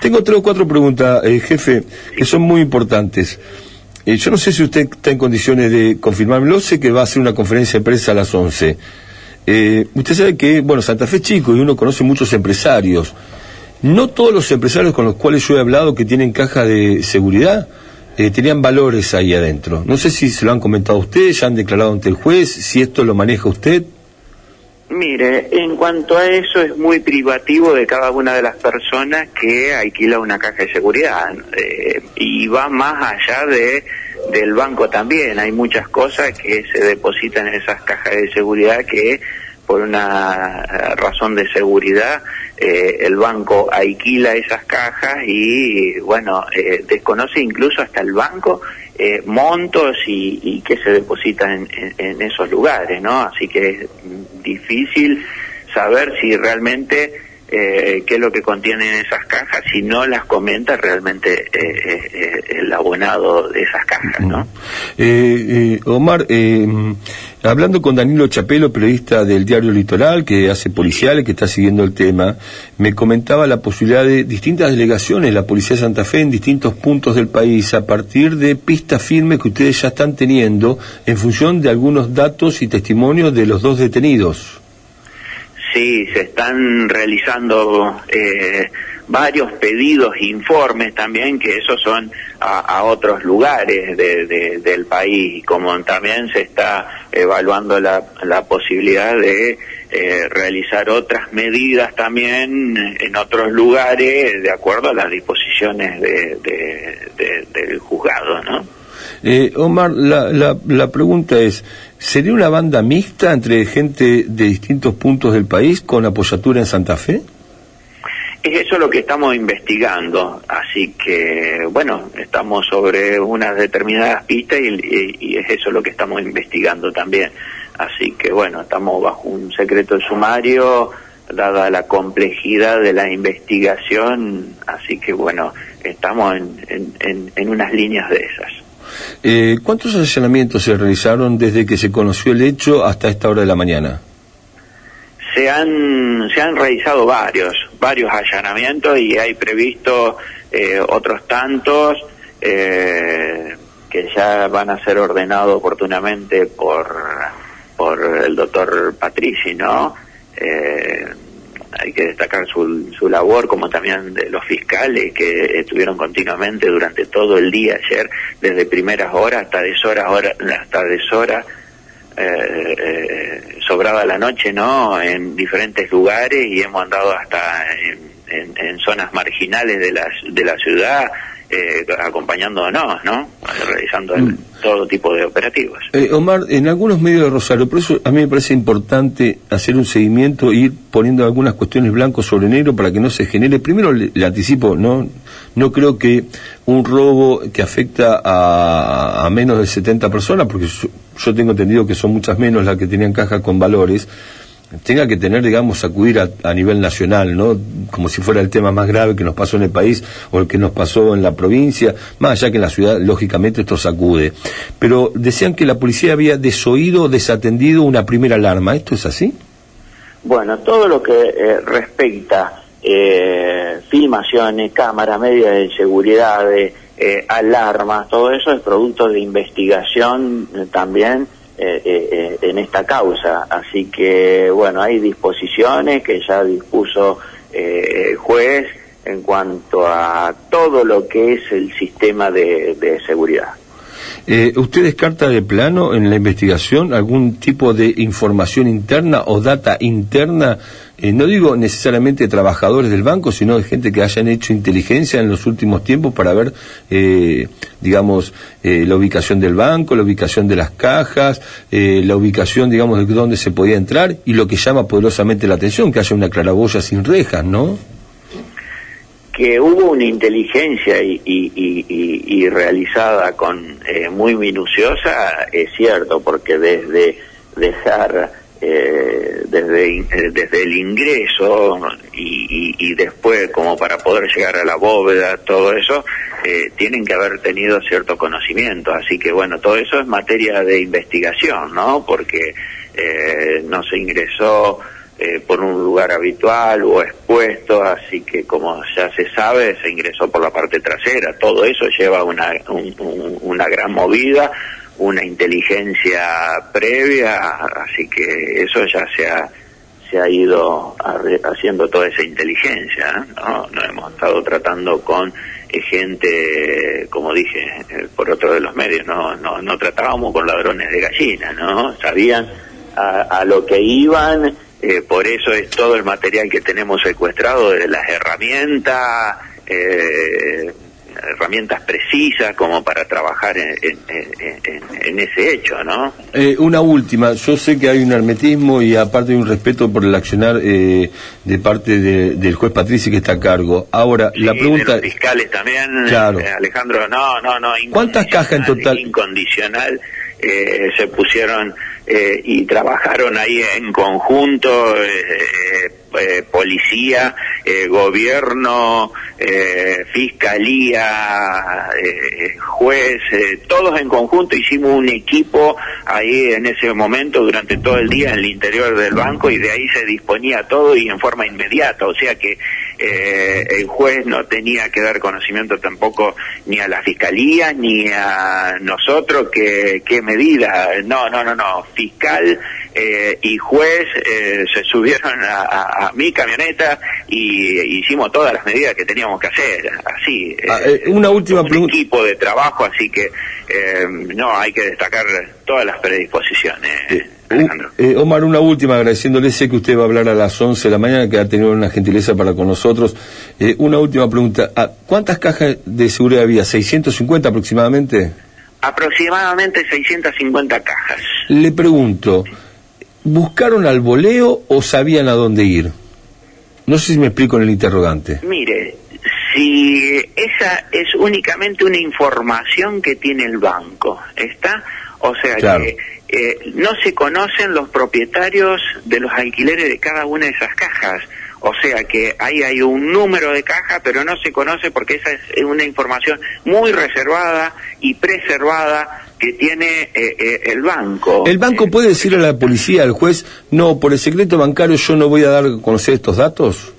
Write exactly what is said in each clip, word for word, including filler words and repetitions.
Tengo tres o cuatro preguntas, eh, jefe, que son muy importantes. Eh, yo no sé si usted está en condiciones de confirmármelo, sé que va a hacer una conferencia de prensa a las once. Eh, usted sabe que, bueno, Santa Fe es chico y uno conoce muchos empresarios. No todos los empresarios con los cuales yo he hablado que tienen caja de seguridad eh, tenían valores ahí adentro. No sé si se lo han comentado a usted, ya han declarado ante el juez, si esto lo maneja usted. Mire, en cuanto a eso es muy privativo de cada una de las personas que alquila una caja de seguridad eh, y va más allá de del banco también. Hay muchas cosas que se depositan en esas cajas de seguridad que por una razón de seguridad eh, el banco alquila esas cajas y bueno, eh, desconoce incluso hasta el banco eh, montos y, y que se depositan en, en, en esos lugares, ¿no? Así que es difícil saber si realmente eh, qué es lo que contienen esas cajas, si no las comenta realmente eh, eh, el abonado de esas cajas, ¿no? Eh, eh, Omar, eh, hablando con Danilo Chapelo, periodista del diario Litoral, que hace policiales, que está siguiendo el tema, me comentaba la posibilidad de distintas delegaciones de la Policía de Santa Fe en distintos puntos del país, a partir de pistas firmes que ustedes ya están teniendo, en función de algunos datos y testimonios de los dos detenidos. Sí, se están realizando eh, varios pedidos e informes también, que esos son a, a otros lugares de, de, del país, como también se está evaluando la, la posibilidad de eh, realizar otras medidas también en otros lugares, de acuerdo a las disposiciones de, de, de, del juzgado, ¿no? Eh, Omar, la, la, la pregunta es, ¿sería una banda mixta entre gente de distintos puntos del país con apoyatura en Santa Fe? Es eso lo que estamos investigando, así que, bueno, estamos sobre unas determinadas pistas y, y, y es eso lo que estamos investigando también. Así que, bueno, estamos bajo un secreto de sumario, dada la complejidad de la investigación, así que, bueno, estamos en, en, en, en unas líneas de esas. Eh, ¿Cuántos allanamientos se realizaron desde que se conoció el hecho hasta esta hora de la mañana? Se han se han realizado varios, varios allanamientos y hay previsto eh, otros tantos eh, que ya van a ser ordenados oportunamente por por el doctor Patrici, ¿no? Eh, hay que destacar su, su labor, como también de los fiscales que estuvieron continuamente durante todo el día ayer, desde primeras horas hasta deshoras, hora, hasta deshoras, eh, eh, sobrada la noche, ¿no? En diferentes lugares y hemos andado hasta en, en, en zonas marginales de la, de la ciudad, eh, acompañándonos, ¿no? Realizando el, todo tipo de operativos. Eh, Omar, en algunos medios de Rosario, por eso a mí me parece importante hacer un seguimiento e ir poniendo algunas cuestiones blancos sobre negro para que no se genere. Primero le, le anticipo, no no creo que un robo que afecta a, a menos de setenta personas, porque yo, yo tengo entendido que son muchas menos las que tenían caja con valores, tenga que tener, digamos, acudir a, a nivel nacional, ¿no? Como si fuera el tema más grave que nos pasó en el país o el que nos pasó en la provincia, más allá que en la ciudad, lógicamente, esto sacude. Pero decían que la policía había desoído o desatendido una primera alarma. ¿Esto es así? Bueno, todo lo que eh, respecta eh, filmaciones, cámaras, medidas de seguridad, de, eh, alarmas, todo eso es producto de investigación eh, también Eh, eh, en esta causa, así que bueno, hay disposiciones que ya dispuso eh, el juez en cuanto a todo lo que es el sistema de, de seguridad. Eh, ¿Usted descarta de plano en la investigación algún tipo de información interna o data interna? Eh, no digo necesariamente trabajadores del banco, sino de gente que hayan hecho inteligencia en los últimos tiempos para ver, eh, digamos, eh, la ubicación del banco, la ubicación de las cajas, eh, la ubicación, digamos, de dónde se podía entrar y lo que llama poderosamente la atención, que haya una claraboya sin rejas, ¿no? Que hubo una inteligencia y, y, y, y, y realizada con eh, muy minuciosa, es cierto, porque desde dejar eh, desde eh, desde el ingreso y, y, y después como para poder llegar a la bóveda, todo eso eh, tienen que haber tenido cierto conocimiento, así que bueno, todo eso es materia de investigación, ¿no? Porque eh, no se ingresó eh, por un lugar habitual o expuesto, así que como ya se sabe, se ingresó por la parte trasera. Todo eso lleva una, un, un, una gran movida, una inteligencia previa, así que eso ya se ha, se ha ido haciendo toda esa inteligencia, ¿no? Nos hemos estado tratando con eh, gente, como dije, eh, por otro de los medios, no, no, no tratábamos con ladrones de gallina, ¿no? Sabían a, a lo que iban, eh, por eso es todo el material que tenemos secuestrado, de las herramientas, eh, herramientas precisas como para trabajar en, en, en, en ese hecho, ¿no? Eh, una última, yo sé que hay un hermetismo y aparte hay un respeto por el accionar eh, de parte de, del juez Patrici que está a cargo. Ahora, sí, la pregunta... de los fiscales también, claro. eh, Alejandro, no, no, no. ¿Cuántas cajas en total? Incondicional, eh, se pusieron eh, y trabajaron ahí en conjunto, eh, eh, policía, eh, gobierno, eh, fiscalía, eh, juez, eh, todos en conjunto hicimos un equipo ahí en ese momento durante todo el día en el interior del banco, y de ahí se disponía todo y en forma inmediata, o sea que eh, el juez no tenía que dar conocimiento tampoco ni a la fiscalía ni a nosotros que qué medida, no, no, no, no, fiscal eh, y juez eh, se subieron a, a, a mi camioneta y hicimos todas las medidas que teníamos que hacer, así. Ah, eh, una última un pregunta. equipo de trabajo, así que eh, no, hay que destacar todas las predisposiciones. Eh. Alejandro. Eh, Omar, una última, agradeciéndole, sé que usted va a hablar a las once de la mañana, que ha tenido una gentileza para con nosotros. Eh, una última pregunta, ¿cuántas cajas de seguridad había? ¿seiscientos cincuenta aproximadamente? Aproximadamente seiscientas cincuenta cajas. Le pregunto, ¿buscaron al voleo o sabían a dónde ir? No sé si me explico en el interrogante. Mire, si esa es únicamente una información que tiene el banco, ¿está? O sea, claro, que eh, no se conocen los propietarios de los alquileres de cada una de esas cajas. O sea que ahí hay un número de caja, pero no se conoce porque esa es una información muy reservada y preservada que tiene eh, eh, el banco. ¿El banco puede decirle a la policía, al juez, no, por el secreto bancario yo no voy a dar a conocer estos datos?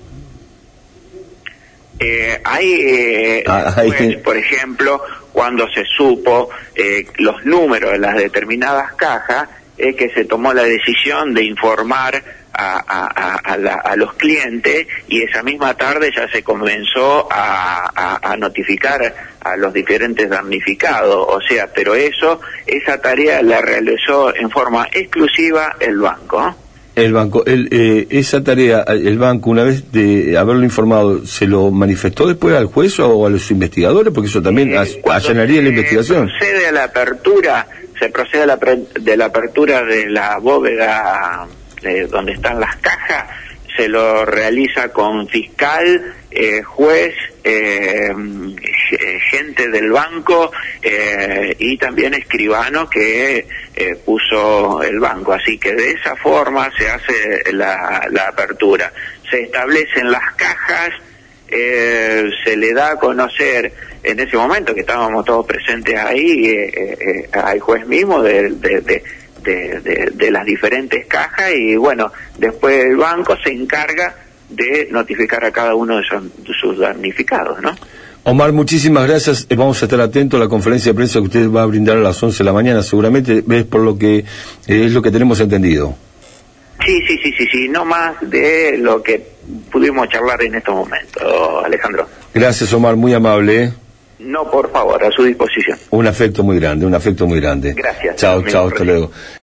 Eh, hay, eh, ah, hay... Pues, por ejemplo, cuando se supo eh, los números de las determinadas cajas, es que se tomó la decisión de informar a, a, a, la, a los clientes, y esa misma tarde ya se comenzó a, a, a notificar a los diferentes damnificados. O sea, pero eso, esa tarea la realizó en forma exclusiva el banco. El banco, el, eh, esa tarea, el banco, una vez de haberlo informado, ¿se lo manifestó después al juez o a los investigadores? Porque eso también eh, allanaría la investigación. Se procede a la apertura, se procede a la pre, de la apertura de la bóveda de donde están las cajas, se lo realiza con fiscal, eh, juez, eh, gente del banco eh, y también escribano que eh, puso el banco. Así que de esa forma se hace la, la apertura. Se establecen las cajas, eh, se le da a conocer en ese momento que estábamos todos presentes ahí, eh, eh, al juez mismo de, de, de De, de, de las diferentes cajas, y bueno, después el banco se encarga de notificar a cada uno de sus, de sus damnificados, ¿no? Omar, muchísimas gracias. Vamos a estar atentos a la conferencia de prensa que usted va a brindar a las once de la mañana, seguramente es por lo que eh, es lo que tenemos entendido. Sí, sí, sí, sí, sí, no más de lo que pudimos charlar en estos momentos, Alejandro. Gracias, Omar, muy amable, ¿eh? No, por favor, a su disposición. Un afecto muy grande, un afecto muy grande. Gracias. Chao, chao, hasta luego.